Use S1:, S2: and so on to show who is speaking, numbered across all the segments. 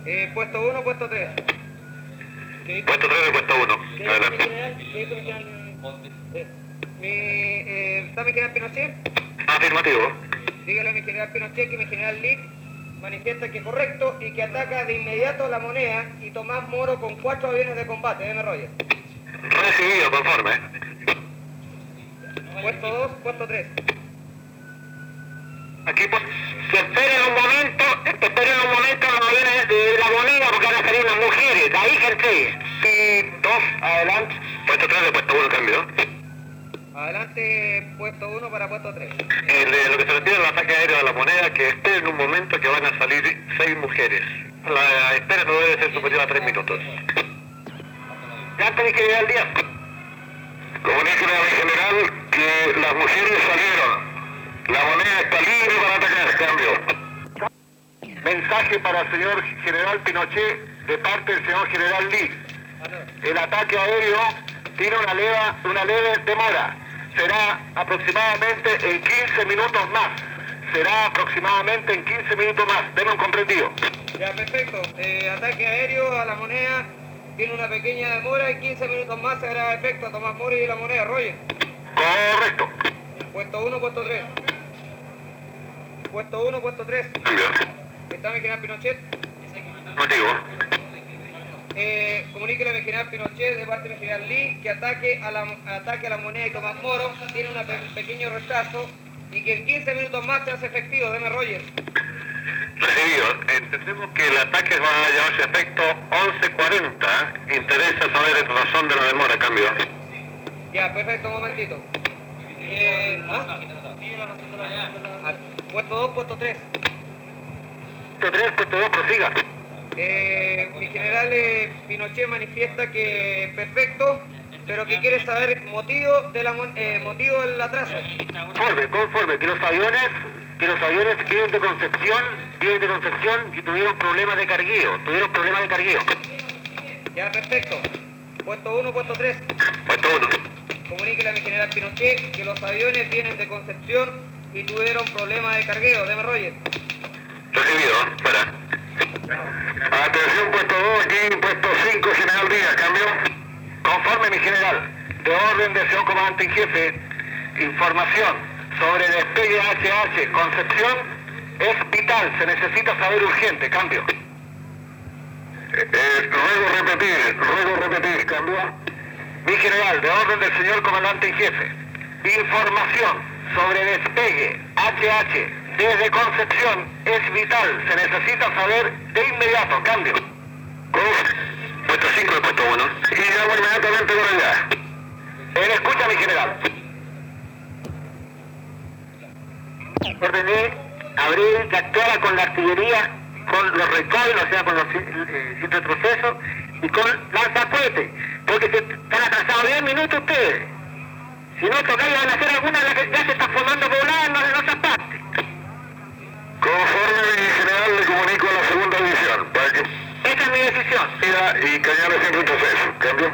S1: Puesto 1, puesto 3.
S2: Puesto 3 y puesto 1. Adelante.
S1: ¿Está mi general Pinochet?
S2: Afirmativo.
S1: Dígale a mi general Pinochet que mi general Lee manifiesta que es correcto y que ataca de inmediato La Moneda y Tomás Moro con 4 aviones de combate. M. Roger.
S2: Recibido, conforme.
S1: Puesto 2, puesto 3.
S2: Aquí pues, se esperen un momento los aviones de La Moneda porque van a salir las mujeres, de ahí que entregue. Sí, 2, adelante. Puesto 3 de puesto 1, cambio.
S1: Adelante, puesto 1 para puesto 3.
S2: Lo que se refiere al ataque aéreo de La Moneda, que esperen un momento que van a salir 6 mujeres. La espera no debe ser superior a 3 minutos. Ya tenéis que llegar al día. Comuníquenle a mi general que las mujeres salieron. La Moneda está libre para atacar, cambio. Mensaje para el señor general Pinochet de parte del señor general Lee. El ataque aéreo tiene una leve demora. Será aproximadamente en 15 minutos más. Denme un comprendido.
S1: Ya, perfecto. Ataque aéreo a La Moneda tiene una pequeña demora y 15 minutos más se hará efecto a Tomás Moro y La Moneda. Roger.
S2: Correcto.
S1: Puesto 1, puesto 3. Puesto 1, puesto 3.
S2: Cambio.
S1: ¿Está mi general Pinochet?
S2: Motivo.
S1: Comuníquele a mi general Pinochet de parte de mi general Lee que ataque a La Moneda y Tomás Moro tiene un pequeño retraso y que en 15 minutos más se hace efectivo. Deme Roger.
S2: Recibido. Entendemos que el ataque va a llevarse a efecto 11:40. Interesa saber el razón de la demora, cambio.
S1: Ya, perfecto, un momentito. Puesto 2, puesto 3.
S2: Puesto 3, puesto 2, prosiga.
S1: Mi general Pinochet manifiesta que perfecto, pero que quiere saber motivo del atraso.
S2: Conforme, que los aviones vienen de Concepción y tuvieron problemas de cargueo.
S1: Ya, perfecto. Puesto 1, puesto 3.
S2: Puesto 1.
S1: Comuníquele a mi general Pinochet que los aviones vienen de Concepción y tuvieron problemas de cargueo. Deme Roger.
S2: Recibido, fuera. Atención, puesto 2, aquí, puesto 5, general Díaz, cambio. Conforme, mi general. De orden del señor comandante en jefe, información sobre despegue HH Concepción es vital, se necesita saber urgente, cambio. Ruego repetir, cambio. Mi general, de orden del señor comandante en jefe, información sobre despegue HH desde Concepción es vital, se necesita saber de inmediato, cambio. Puesto 5 y puesto 1. Y llamo inmediatamente por allá. Él escucha, mi general. Ordené abrir que actuara con la artillería, con los recoilos, o sea, con los sin retroceso y con lanzacohetes, porque se están atrasados 10 minutos ustedes. Si no tocáis van a hacer alguna de las que ya se está formando poblada en otras partes. Conforme, mi general, le comunico a la segunda división. Para que... Esa es mi decisión. Y Cañares sin retroceso. ¿Cambio?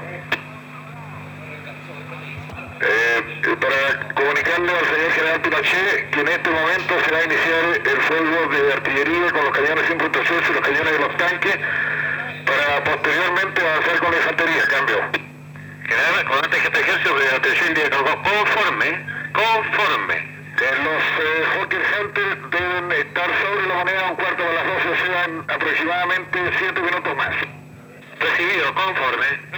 S2: Para comunicarle al señor general Pinochet que en este momento se va a iniciar el fuego de artillería con los cañones sin retroceso y los cañones de los tanques para posteriormente avanzar con la infantería. ¿Cambio? General, comandante jefe de ejército de atención indirecta. Conforme. Los Hawker Hunter deben estar sobre La Moneda a un cuarto de las 12, o sea, aproximadamente 7 minutos más. Recibido, conforme.